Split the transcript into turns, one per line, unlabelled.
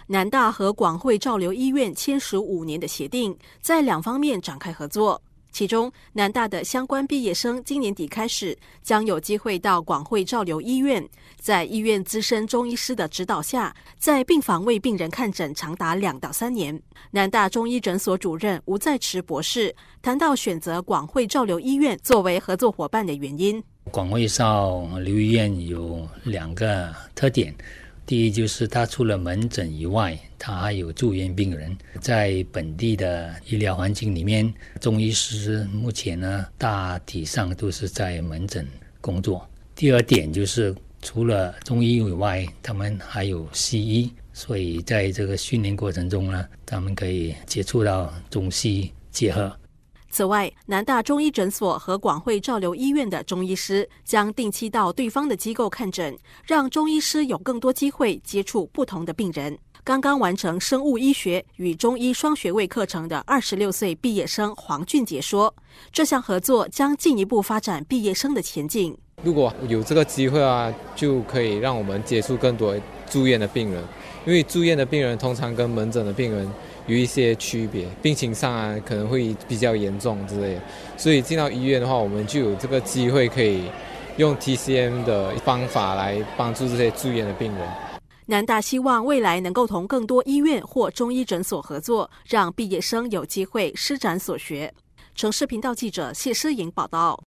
南大和广汇照流医院签署5年的协定，在2方面展开合作。其中，南大的相关毕业生今年底开始将有机会到广汇照流医院，在医院资深中医师的指导下，在病房为病人看诊长达2到3年。南大中医诊所主任吴在池博士谈到选择广汇照流医院作为合作伙伴的原因。
广汇照流医院有2个特点。第一就是它除了门诊以外，它还有住院病人。在本地的医疗环境里面，中医师目前呢大体上都是在门诊工作。第二点就是除了中医以外，他们还有西医，所以在这个训练过程中呢，他们可以接触到中西结合。
此外，南大中医诊所和广汇照流医院的中医师将定期到对方的机构看诊，让中医师有更多机会接触不同的病人。刚刚完成生物医学与中医双学位课程的26岁毕业生黄俊杰说，这项合作将进一步发展毕业生的前景。
如果有这个机会啊，就可以让我们接触更多住院的病人，因为住院的病人通常跟门诊的病人有一些区别，病情上啊可能会比较严重之类的，所以进到医院的话，我们就有这个机会可以用 TCM 的方法来帮助这些住院的病人。
南大希望未来能够同更多医院或中医诊所合作，让毕业生有机会施展所学。城市频道记者谢诗颖报道。